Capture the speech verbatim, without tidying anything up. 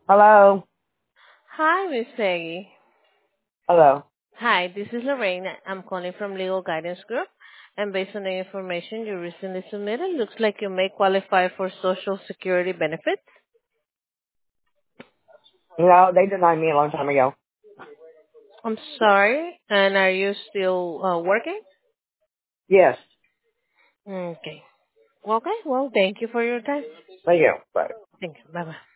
Hello? Hi, Miss Peggy. Hello? Hi, this is Lorraine. I'm calling from Legal Guidance Group, and based on the information you recently submitted, looks like you may qualify for Social Security benefits. No, they denied me a long time ago. I'm sorry, and are you still uh, working? Yes. Okay. Okay, well, thank you for your time. Thank you. Bye. Thank you. Bye-bye.